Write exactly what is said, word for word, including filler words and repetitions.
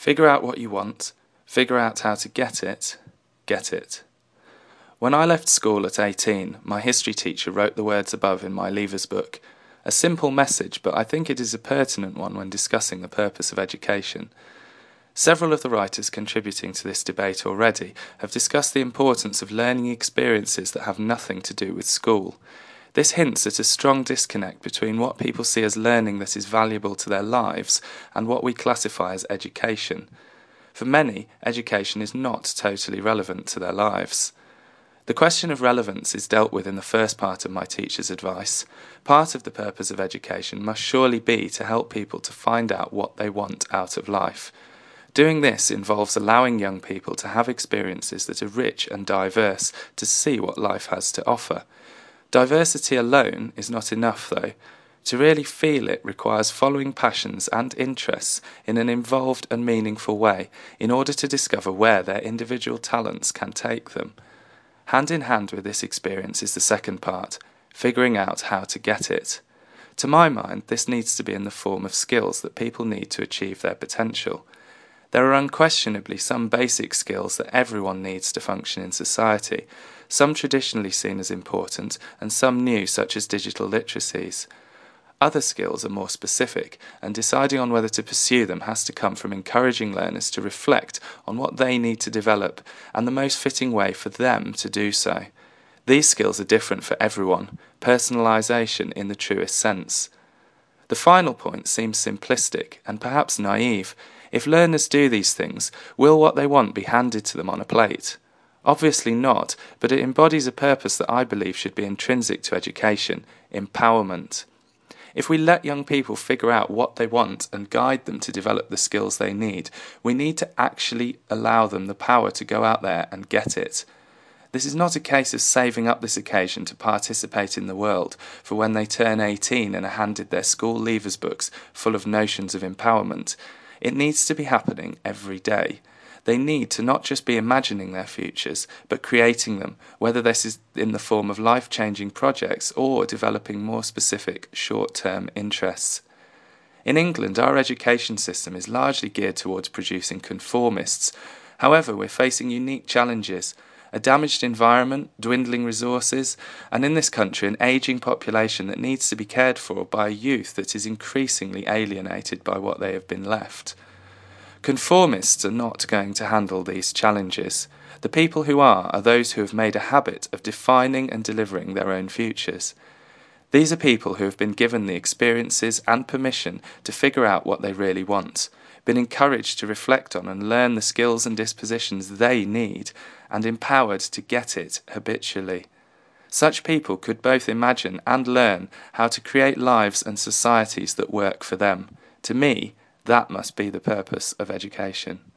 Figure out what you want, figure out how to get it, get it. When I left school at eighteen, my history teacher wrote the words above in my Leavers book. A simple message, but I think it is a pertinent one when discussing the purpose of education. Several of the writers contributing to this debate already have discussed the importance of learning experiences that have nothing to do with school. This hints at a strong disconnect between what people see as learning that is valuable to their lives and what we classify as education. For many, education is not totally relevant to their lives. The question of relevance is dealt with in the first part of my teacher's advice. Part of the purpose of education must surely be to help people to find out what they want out of life. Doing this involves allowing young people to have experiences that are rich and diverse, to see what life has to offer. Diversity alone is not enough, though. To really feel it requires following passions and interests in an involved and meaningful way in order to discover where their individual talents can take them. Hand in hand with this experience is the second part, figuring out how to get it. To my mind, this needs to be in the form of skills that people need to achieve their potential. There are unquestionably some basic skills that everyone needs to function in society, some traditionally seen as important and some new, such as digital literacies. Other skills are more specific, and deciding on whether to pursue them has to come from encouraging learners to reflect on what they need to develop and the most fitting way for them to do so. These skills are different for everyone, personalisation in the truest sense. The final point seems simplistic and perhaps naive. If learners do these things, will what they want be handed to them on a plate? Obviously not, but it embodies a purpose that I believe should be intrinsic to education: empowerment. If we let young people figure out what they want and guide them to develop the skills they need, we need to actually allow them the power to go out there and get it. This is not a case of saving up this occasion to participate in the world for when they turn eighteen and are handed their school leavers books full of notions of empowerment. It needs to be happening every day. They need to not just be imagining their futures, but creating them, whether this is in the form of life-changing projects or developing more specific short-term interests. In England, our education system is largely geared towards producing conformists. However, we're facing unique challenges: a damaged environment, dwindling resources, and in this country an ageing population that needs to be cared for by a youth that is increasingly alienated by what they have been left. Conformists are not going to handle these challenges. The people who are are those who have made a habit of defining and delivering their own futures. These are people who have been given the experiences and permission to figure out what they really want, been encouraged to reflect on and learn the skills and dispositions they need, and empowered to get it habitually. Such people could both imagine and learn how to create lives and societies that work for them. To me, that must be the purpose of education.